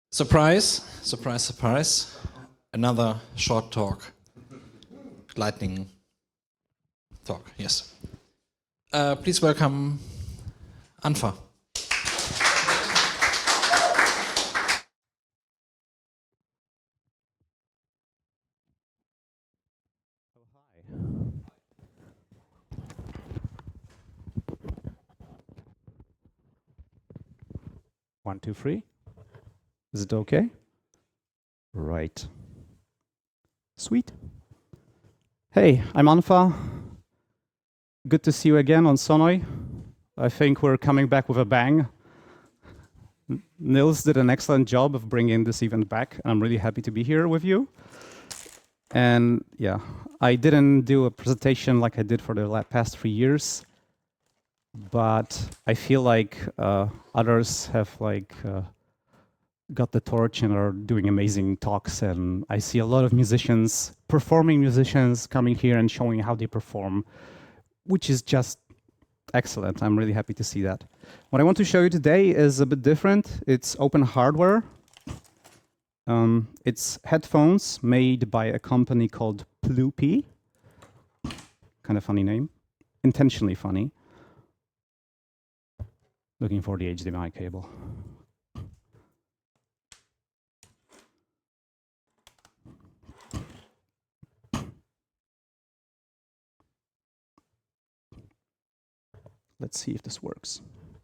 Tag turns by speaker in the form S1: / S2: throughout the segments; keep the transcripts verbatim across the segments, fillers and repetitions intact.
S1: Surprise, surprise, surprise. Another short talk. Lightning talk, yes. Uh, please welcome Anfa.
S2: One, two, three. Is it okay? Right. Sweet. Hey, I'm Anfa. Good to see you again on Sonoy. I think we're coming back with a bang. Nils did an excellent job of bringing this event back. I'm really happy to be here with you. And yeah, I didn't do a presentation like I did for the past three years, but I feel like uh, others have like uh, got the torch and are doing amazing talks. And I see a lot of musicians, performing musicians coming here and showing how they perform, which is just excellent. I'm really happy to see that. What I want to show you today is a bit different. It's open hardware. Um, it's headphones made by a company called Ploopy. Kind of funny name. Intentionally funny. Looking for the H D M I cable. Let's see if this works.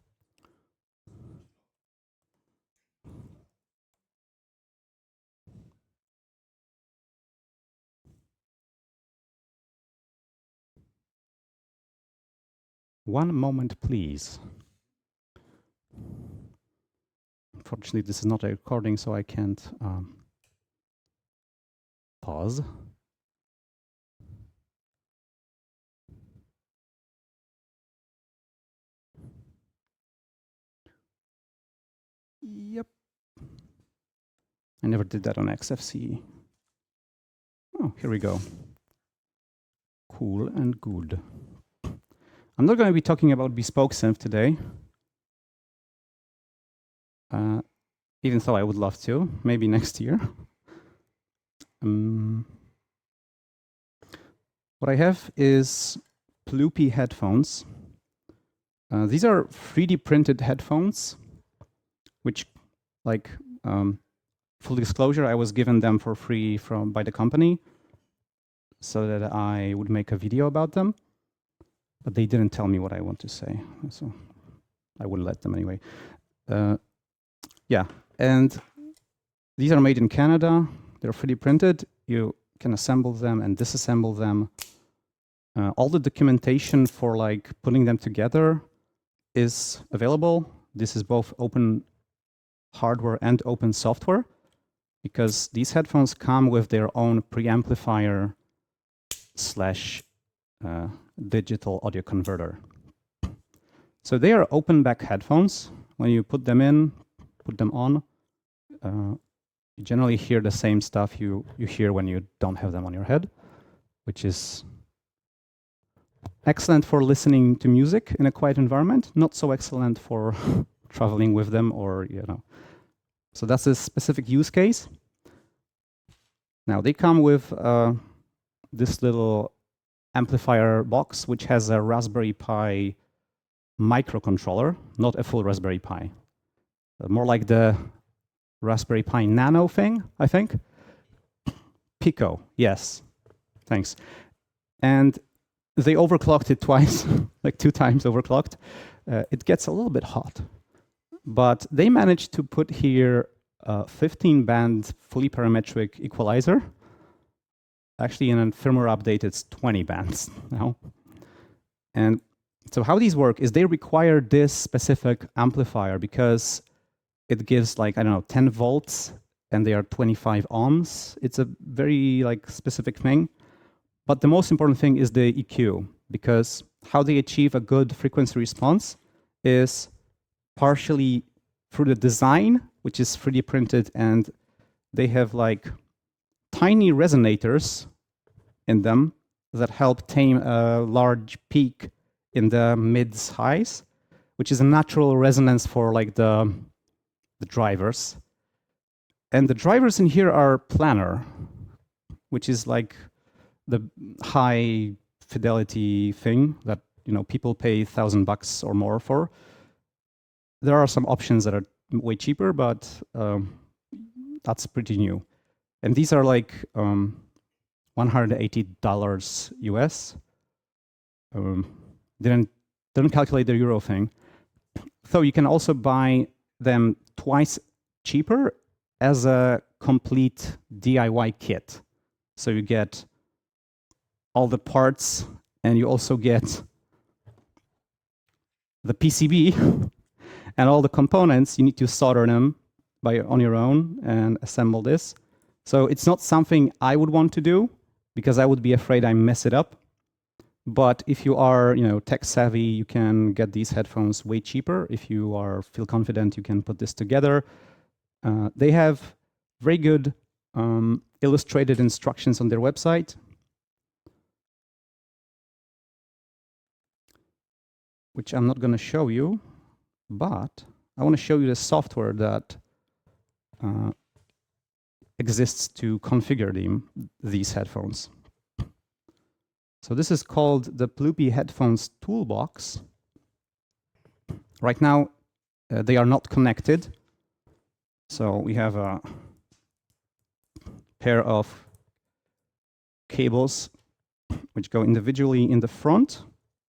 S2: One moment, please. Unfortunately, this is not a recording, so I can't um, pause. Yep. I never did that on X F C E. Oh, here we go. Cool and good. I'm not going to be talking about bespoke synth today, uh, even though I would love to, maybe next year. Um, what I have is Ploopy headphones. Uh, these are three D printed headphones, which, like, um, full disclosure, I was given them for free from by the company so that I would make a video about them. But they didn't tell me what I want to say, so I wouldn't let them anyway. Uh, yeah, and these are made in Canada. They're three D printed. You can assemble them and disassemble them. Uh, all the documentation for like putting them together is available. This is both open hardware and open software, because these headphones come with their own preamplifier slash uh, digital audio converter. So they are open back headphones. When you put them in, put them on, uh, you generally hear the same stuff you, you hear when you don't have them on your head, which is excellent for listening to music in a quiet environment, not so excellent for traveling with them or, you know. So that's a specific use case. Now they come with uh, this little amplifier box, which has a Raspberry Pi microcontroller, not a full Raspberry Pi. Uh, more like the Raspberry Pi Nano thing, I think. Pico, yes, thanks. And they overclocked it twice, like two times overclocked. Uh, it gets a little bit hot. But they managed to put here a fifteen band fully parametric equalizer. Actually, in a firmware update, it's twenty bands now. And so how these work is they require this specific amplifier because it gives like, I don't know, ten volts and they are twenty-five ohms. It's a very like specific thing. But the most important thing is the E Q, because how they achieve a good frequency response is partially through the design, which is three D printed, and they have like tiny resonators in them that help tame a large peak in the mids highs, which is a natural resonance for like the, the drivers. And the drivers in here are planar, which is like the high fidelity thing that you know people pay thousand bucks or more for. There are some options that are way cheaper, but um, that's pretty new. And these are like um, one hundred eighty dollars U S. Um, didn't didn't calculate the euro thing. So you can also buy them twice cheaper as a complete D I Y kit. So you get all the parts, and you also get the P C B and all the components. You need to solder them by on your own and assemble this. So it's not something I would want to do because I would be afraid I mess it up. But if you are, you know, tech savvy, you can get these headphones way cheaper. If you are feel confident, you can put this together. Uh, they have very good um, illustrated instructions on their website. Which I'm not going to show you, but I want to show you the software that uh, exists to configure them, these headphones. So this is called the Plupy Headphones Toolbox. Right now, uh, they are not connected. So we have a pair of cables which go individually in the front.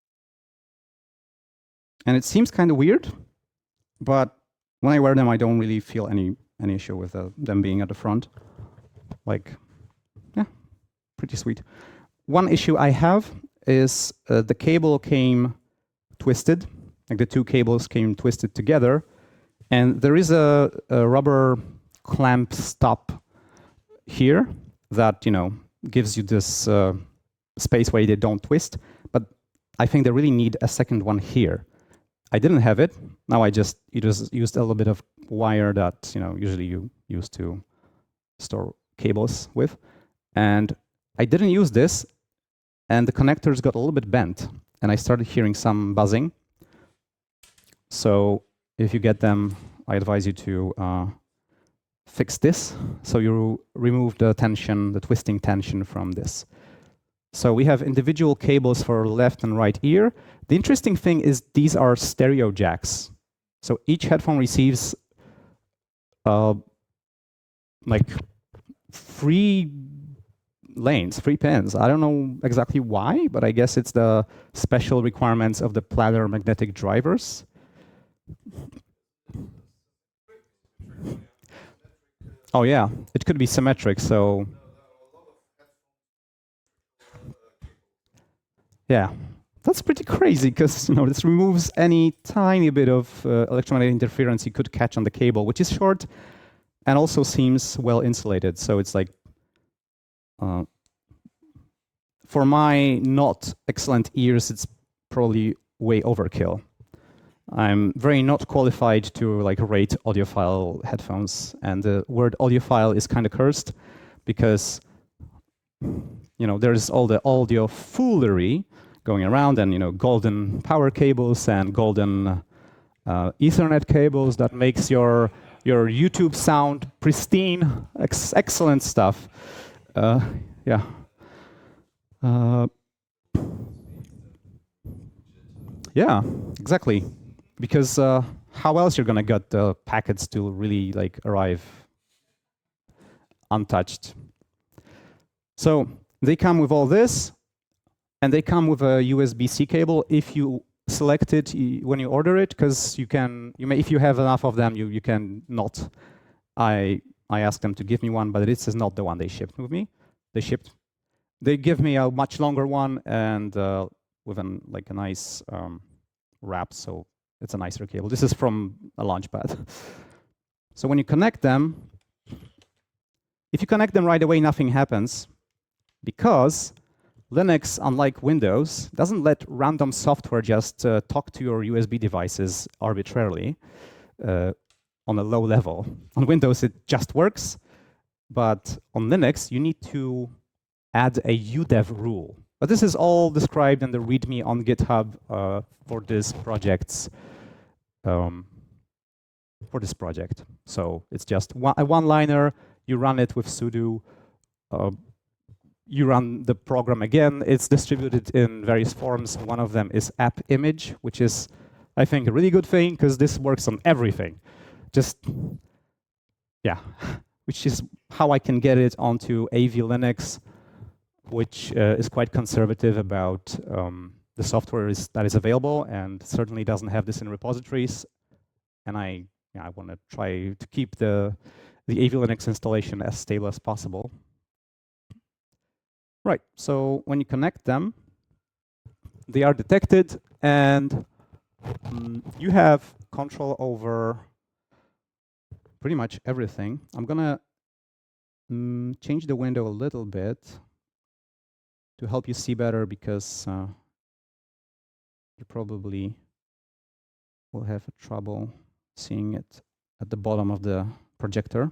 S2: And it seems kind of weird, but when I wear them, I don't really feel any any issue with uh, them being at the front. Like, yeah, pretty sweet. One issue I have is uh, the cable came twisted, like the two cables came twisted together, and there is a, a rubber clamp stop here that, you know, gives you this uh, space where they don't twist, but I think they really need a second one here. I didn't have it. Now I just you just used a little bit of wire that, you know, usually you use to store cables with, and I didn't use this, and the connectors got a little bit bent, and I started hearing some buzzing. So if you get them, I advise you to uh, fix this. So you remove the tension, the twisting tension from this. So we have individual cables for left and right ear. The interesting thing is these are stereo jacks. So each headphone receives uh, like three lanes, three pins. I don't know exactly why, but I guess it's the special requirements of the planar magnetic drivers. Oh yeah, it could be symmetric, so yeah, that's pretty crazy because, you know, this removes any tiny bit of uh, electromagnetic interference you could catch on the cable, which is short and also seems well insulated. So it's like, uh, for my not excellent ears, it's probably way overkill. I'm very not qualified to like rate audiophile headphones, and the word audiophile is kind of cursed because, you know, there's all the audio foolery going around, and, you know, golden power cables and golden uh, Ethernet cables that makes your your YouTube sound pristine, ex excellent stuff. Uh, yeah. Uh, yeah, exactly. Because uh, how else you're gonna get the packets to really like arrive untouched? So they come with all this, and they come with a U S B C cable if you select it when you order it, because you can, you may, if you have enough of them, you you can not. I I asked them to give me one, but this is not the one they shipped with me. They shipped. They give me a much longer one and uh, with an like a nice um, wrap, so it's a nicer cable. This is from a Launchpad. So when you connect them, if you connect them right away, nothing happens, because Linux, unlike Windows, doesn't let random software just uh, talk to your U S B devices arbitrarily uh, on a low level. On Windows, it just works, but on Linux, you need to add a U dev rule. But this is all described in the README on GitHub uh, for this project's um, for this project. So it's just one, a one-liner. You run it with sudo. Uh, you run the program again. It's distributed in various forms. One of them is app image, which is, I think, a really good thing because this works on everything. Just, yeah, which is how I can get it onto A V Linux, which uh, is quite conservative about um, the software is, that is available, and certainly doesn't have this in repositories. And I, yeah, I want to try to keep the the A V Linux installation as stable as possible. Right. So when you connect them, they are detected, and um, you have control over pretty much everything. I'm gonna um, change the window a little bit to help you see better, because uh, you probably will have trouble seeing it at the bottom of the projector.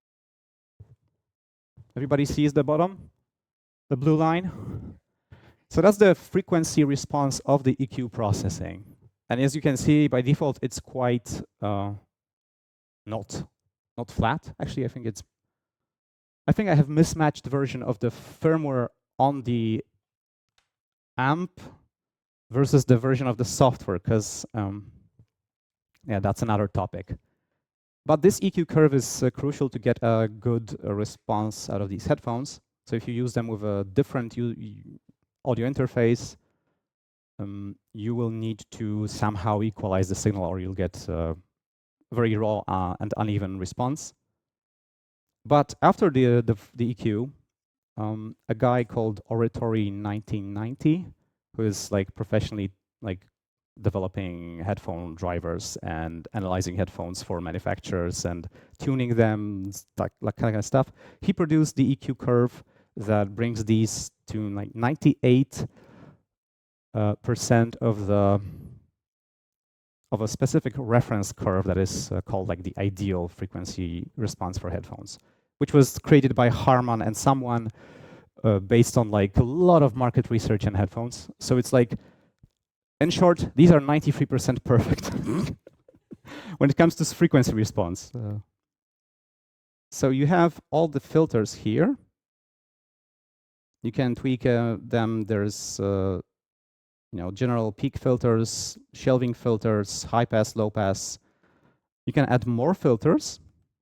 S2: Everybody sees the bottom, the blue line? So that's the frequency response of the E Q processing. And as you can see, by default, it's quite uh, not, not flat. Actually, I think it's, I think I have mismatched version of the firmware on the amp versus the version of the software, because um, yeah, that's another topic. But this E Q curve is uh, crucial to get a good uh, response out of these headphones. So if you use them with a different audio interface, um, you will need to somehow equalize the signal, or you'll get uh, very raw uh, and uneven response. But after the, the, the E Q, um, a guy called Oratory nineteen ninety, who is like professionally like developing headphone drivers and analyzing headphones for manufacturers and tuning them, like, like kind of stuff. He produced the E Q curve that brings these to like ninety-eight uh, percent of the of a specific reference curve that is uh, called like the ideal frequency response for headphones, which was created by Harman and someone uh, based on like a lot of market research in headphones. So it's like, in short, these are ninety-three percent perfect when it comes to frequency response. Uh, so you have all the filters here. You can tweak uh, them. There's uh, you know, general peak filters, shelving filters, high pass, low pass. You can add more filters.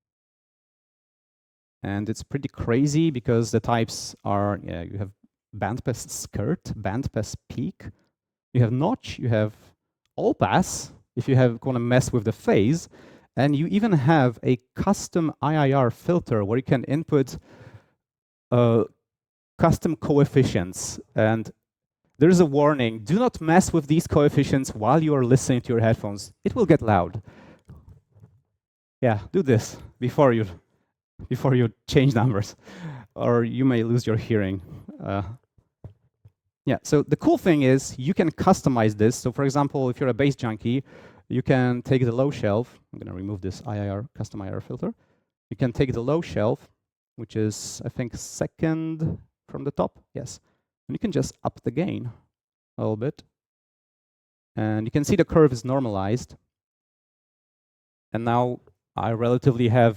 S2: And it's pretty crazy because the types are, yeah, you have bandpass skirt, bandpass peak. You have notch, you have all pass, if you have want to mess with the phase, and you even have a custom I I R filter where you can input uh, custom coefficients. And there's a warning, do not mess with these coefficients while you are listening to your headphones. It will get loud. Yeah, do this before you, before you change numbers, or you may lose your hearing. Uh, Yeah, so the cool thing is you can customize this. So for example, if you're a bass junkie, you can take the low shelf. I'm going to remove this I I R, custom I I R filter. You can take the low shelf, which is, I think, second from the top. Yes. And you can just up the gain a little bit. And you can see the curve is normalized. And now I relatively have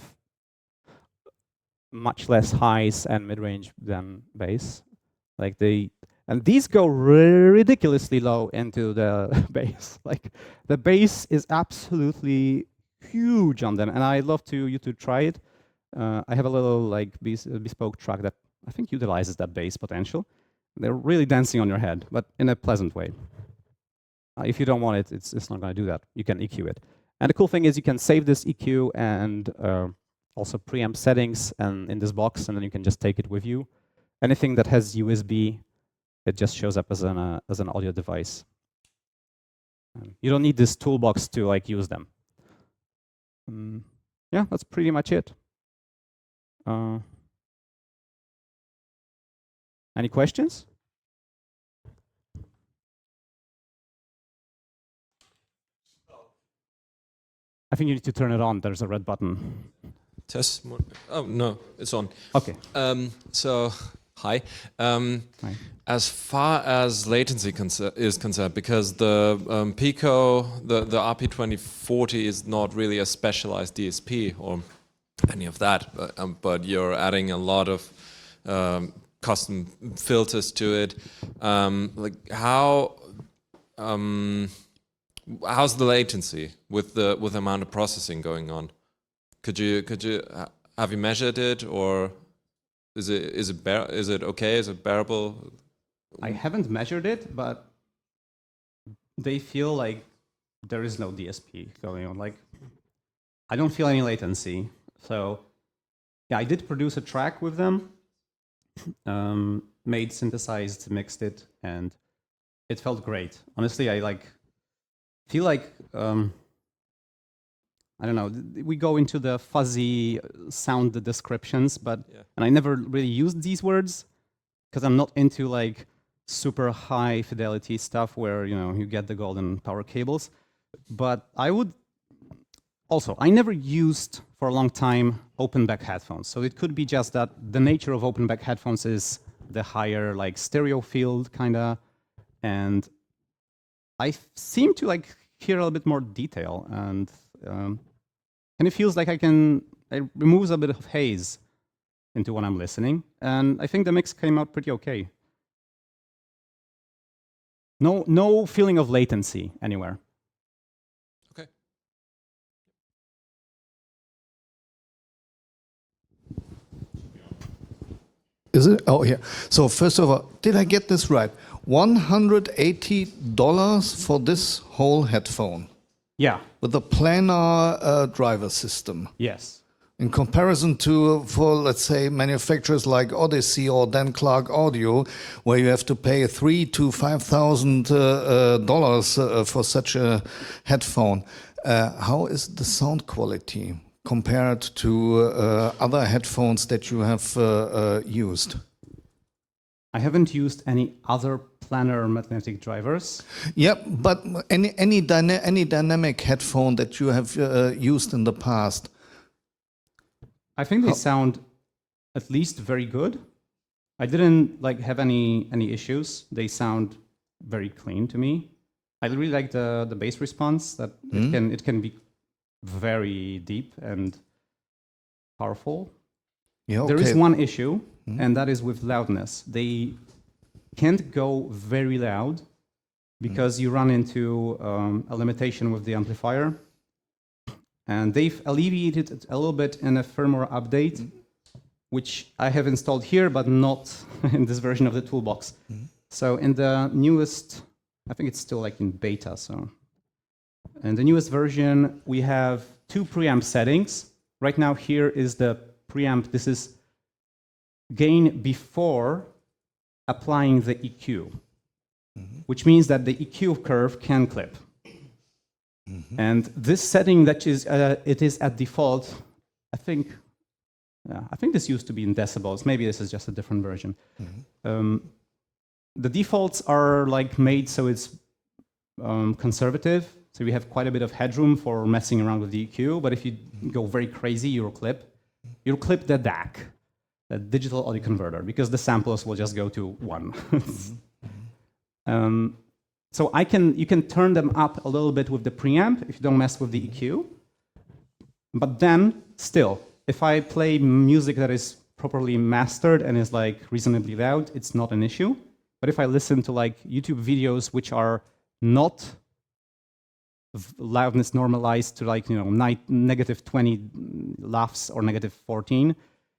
S2: much less highs and mid-range than bass. Like they, and these go ridiculously low into the bass. Like the bass is absolutely huge on them, and I love to you to try it. Uh, I have a little like bes bespoke track that I think utilizes that bass potential. They're really dancing on your head, but in a pleasant way. Uh, if you don't want it, it's it's not going to do that. You can E Q it, and the cool thing is you can save this E Q and uh, also preamp settings and in this box, and then you can just take it with you. Anything that has U S B, it just shows up as an uh, as an audio device. Um, you don't need this toolbox to like use them. Um, yeah, that's pretty much it. Uh, any questions? I think you need to turn it on. There's a red button.
S3: Test. Oh no, it's on.
S2: Okay.
S3: Um, so Hi. Um,
S2: Hi.
S3: As far as latency concer is concerned, because the um, Pico, the, the R P twenty forty is not really a specialized D S P or any of that, but, um, but you're adding a lot of um, custom filters to it. Um, like how, um, how's the latency with the with the amount of processing going on? Could you could you have you measured it, or is it is it bear, is it okay? Is it bearable?
S2: I haven't measured it, but they feel like there is no D S P going on. Like, I don't feel any latency. So, yeah, I did produce a track with them, um, made, synthesized, mixed it, and it felt great. Honestly, I like feel like um, I don't know. We go into the fuzzy sound descriptions, but
S3: Yeah.
S2: and I never really used these words because I'm not into like super high fidelity stuff where you know you get the golden power cables. But I would also I never used for a long time open back headphones, so it could be just that the nature of open back headphones is the higher like stereo field kinda, and I f- seem to like hear a little bit more detail, and um, and it feels like I can it removes a bit of haze into what I'm listening, and I think the mix came out pretty okay. No, no feeling of latency anywhere.
S3: Okay.
S4: Is it? Oh, yeah. So first of all, did I get this right? one hundred eighty dollars for this whole headphone
S2: Yeah.
S4: with a planar uh, driver system.
S2: Yes.
S4: In comparison to, for let's say, manufacturers like Odyssey or Dan Clark Audio, where you have to pay three to five thousand uh, uh, dollars uh, for such a headphone. Uh, how is the sound quality compared to uh, other headphones that you have uh, uh, used?
S2: I haven't used any other planar magnetic drivers.
S4: Yeah, but any any, dyna any dynamic headphone that you have uh, used in the past.
S2: I think they
S4: How-
S2: sound at least very good. I didn't like have any any issues. They sound very clean to me. I really like the the bass response. That it can it can be very deep and powerful.
S4: Yeah, okay.
S2: There is one issue, and that is with loudness. They can't go very loud because you run into um, a limitation with the amplifier. And they've alleviated it a little bit in a firmware update, which I have installed here, but not in this version of the toolbox. So in the newest, I think it's still like in beta. So in the newest version, we have two preamp settings. Right now, here is the preamp. This is gain before applying the E Q, which means that the E Q curve can clip. And this setting that is uh, it is at default, I think. Yeah, I think this used to be in decibels. Maybe this is just a different version. Um, the defaults are like made so it's um, conservative. So we have quite a bit of headroom for messing around with the E Q. But if you go very crazy, you'll clip. You'll clip the D A C, the digital audio converter, because the samples will just go to one. um, So I can, you can turn them up a little bit with the preamp if you don't mess with the E Q. But then, still, if I play music that is properly mastered and is like reasonably loud, it's not an issue. But if I listen to like YouTube videos which are not loudness normalized to like, you know, negative twenty laughs or negative fourteen,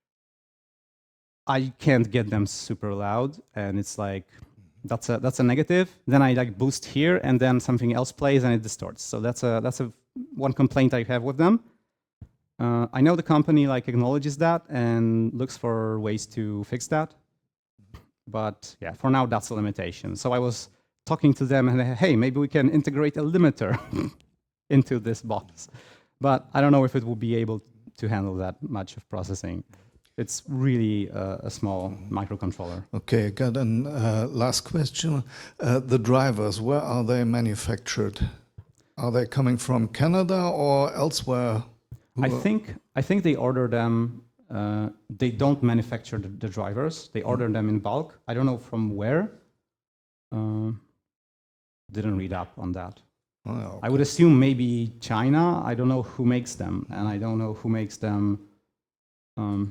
S2: I can't get them super loud, and it's like, That's a that's a negative. Then I like boost here, and then something else plays, and it distorts. So that's a that's a one complaint I have with them. Uh, I know the company like acknowledges that and looks for ways to fix that. But yeah, for now that's a limitation. So I was talking to them, and hey, maybe we can integrate a limiter into this box. But I don't know if it will be able to handle that much of processing. It's really uh, a small microcontroller.
S4: Okay, got a uh, last question. Uh, the drivers, where are they manufactured? Are they coming from Canada or elsewhere?
S2: I think I think they order them Uh, they don't manufacture the, the drivers. They order them in bulk. I don't know from where. Uh, didn't read up on that.
S4: Oh, okay.
S2: I would assume maybe China. I don't know who makes them, and I don't know who makes them um,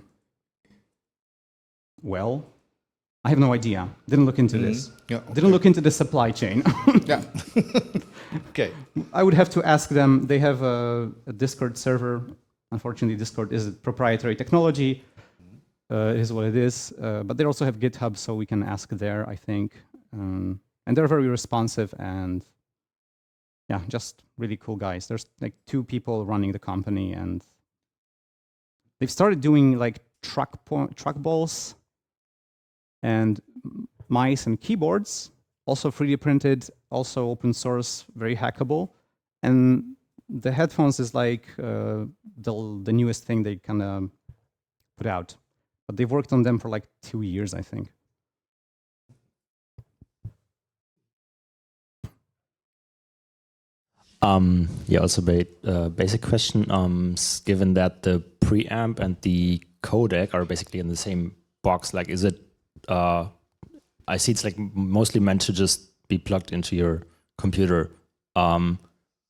S2: well. I have no idea. Didn't look into this.
S4: Yeah, okay.
S2: Didn't look into the supply chain.
S4: Yeah. Okay.
S2: I would have to ask them. They have a, a Discord server. Unfortunately, Discord is a proprietary technology. Uh, it is what it is. Uh, but they also have GitHub, so we can ask there, I think. Um, and they're very responsive and, yeah, just really cool guys. There's like two people running the company, and they've started doing like track po- track balls and mice and keyboards, also three D printed, also open source, very hackable. And the headphones is like uh, the, the newest thing they kind of put out. But they've worked on them for like two years, I think.
S5: Um, yeah, also a uh, basic question. Um, s- given that the preamp and the codec are basically in the same box, like, is it? Uh, I see it's like m- mostly meant to just be plugged into your computer. Um,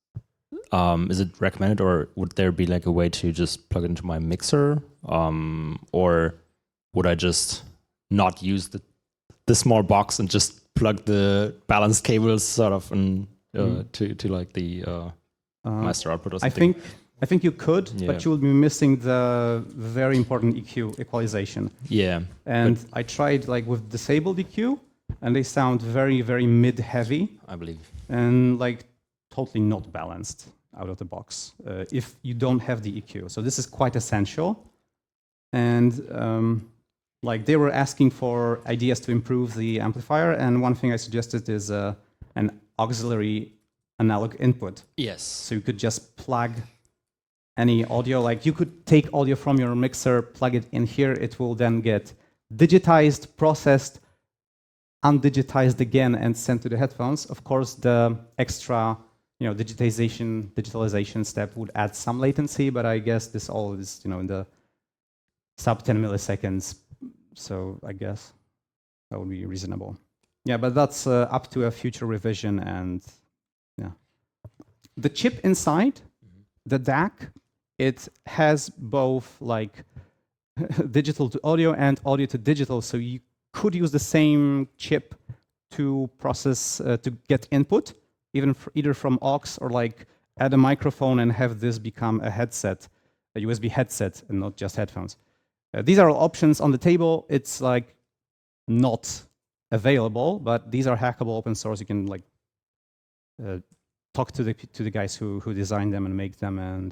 S5: um, is it recommended, or would there be like a way to just plug it into my mixer, um, or would I just not use the the small box and just plug the balanced cables sort of and uh,
S2: Mm.
S5: to to like the uh,
S2: Uh,
S5: master output or
S2: I
S5: something?
S2: think I think you could,
S5: Yeah.
S2: but you will be missing the very important E Q equalization.
S5: Yeah.
S2: And I tried like with disabled E Q, and they sound very very mid heavy
S5: I believe.
S2: and like totally not balanced out of the box uh, if you don't have the E Q. So this is quite essential. And um, like they were asking for ideas to improve the amplifier, and one thing I suggested is uh, an auxiliary analog input.
S5: Yes.
S2: So you could just plug any audio, like you could take audio from your mixer, plug it in here, it will then get digitized, processed, undigitized again, and sent to the headphones. Of course, the extra, you know, digitization, digitalization step would add some latency, but I guess this all is, you know, in the sub ten milliseconds. So I guess that would be reasonable. Yeah, but that's uh, up to a future revision, and yeah. The chip inside, the D A C, it has both like digital to audio and audio to digital, so you could use the same chip to process, uh, to get input, even f- either from aux or like add a microphone and have this become a headset, a U S B headset, and not just headphones. Uh, these are all options on the table. It's like not available, but these are hackable, open source. You can like uh, talk to the to the guys who who design them and make them, and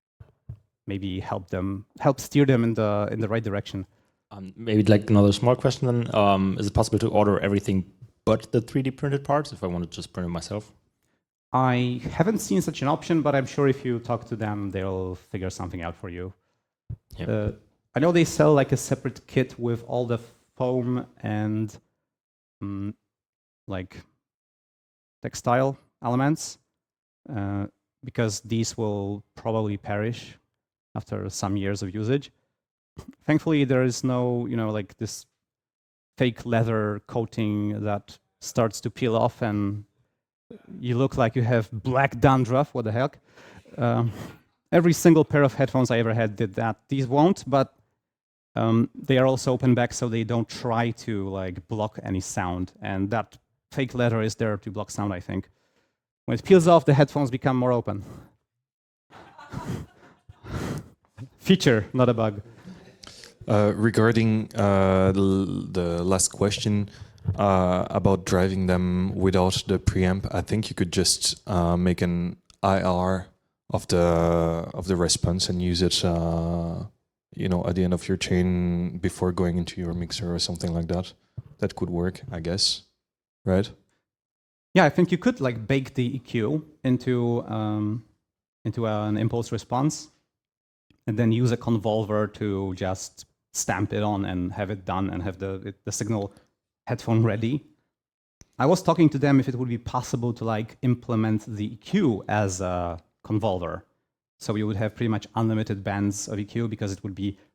S2: maybe help them help steer them in the in the right direction.
S5: Um, maybe like another small question then. Um, is it possible to order everything but the three D printed parts if I want to just print it myself?
S2: I haven't seen such an option, but I'm sure if you talk to them, they'll figure something out for you.
S5: Yeah.
S2: Uh, I know they sell like a separate kit with all the foam and um, like textile elements, uh, because these will probably perish after some years of usage. Thankfully, there is no, you know, like this fake leather coating that starts to peel off and you look like you have black dandruff. What the heck? Um, every single pair of headphones I ever had did that. These won't, but um, they are also open back, so they don't try to like block any sound. And that fake leather is there to block sound, I think. When it peels off, the headphones become more open. Feature, not a bug.
S6: Uh, regarding uh, the, the last question uh, about driving them without the preamp, I think you could just uh, make an I R of the of the response and use it, uh, you know, at the end of your chain before going into your mixer or something like that. That could work, I guess, right?
S2: Yeah, I think you could like bake the E Q into um, into an impulse response, and then use a convolver to just stamp it on and have it done and have the the signal headphone ready. I was talking to them if it would be possible to like implement the E Q as a convolver, so you would have pretty much unlimited bands of E Q because it would be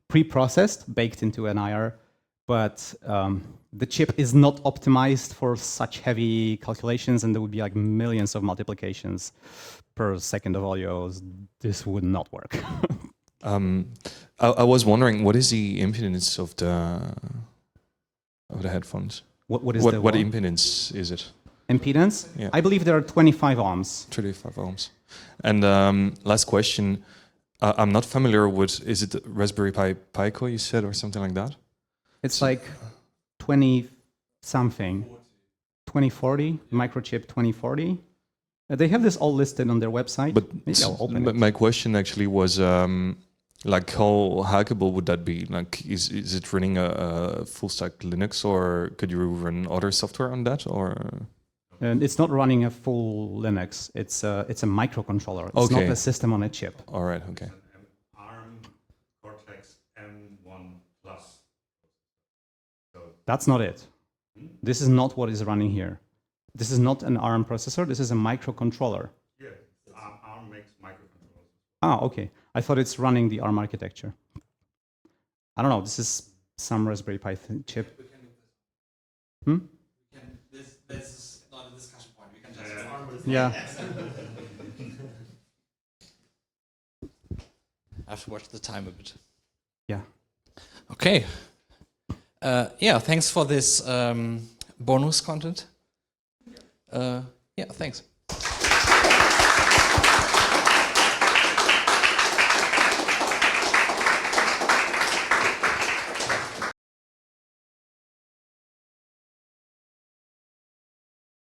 S2: pre-processed, baked into an I R, but um, the chip is not optimized for such heavy calculations, and there would be like millions of multiplications per second of audio. This would not work.
S6: Um, I, I was wondering, what is the impedance of the of the headphones?
S2: What, what is
S6: what
S2: the
S6: what
S2: what?
S6: impedance is it?
S2: Impedance?
S6: Yeah.
S2: I believe there are twenty-five ohms.
S6: thirty-five ohms. And um, last question, uh, I'm not familiar with, is it Raspberry Pi Pico you said, or something like that?
S2: It's like twenty something, twenty forty, microchip twenty forty. Uh, they have this all listed on their website.
S6: But
S2: Maybe I'll open
S6: m-
S2: it.
S6: my question actually was, um, like, how hackable would that be? Like, is is it running a, a full stack Linux, or could you run other software on that, or?
S2: And it's not running a full Linux. It's a, it's a microcontroller. It's
S6: Okay.
S2: not a system on a chip.
S6: All right, okay.
S7: ARM Cortex M one Plus.
S2: That's not it. This is not what is running here. This is not an ARM processor. This is a microcontroller.
S7: Yeah, ARM, ARM makes microcontrollers.
S2: Ah, okay. I thought it's running the ARM architecture. I don't know. This is some Raspberry Pi th- chip. Hmm?
S1: This, this is not a discussion point. We can just
S2: Yeah.
S1: I have to watch the time a bit.
S2: Yeah.
S1: Okay. Uh, yeah, thanks for this um, bonus content. Uh, yeah, thanks.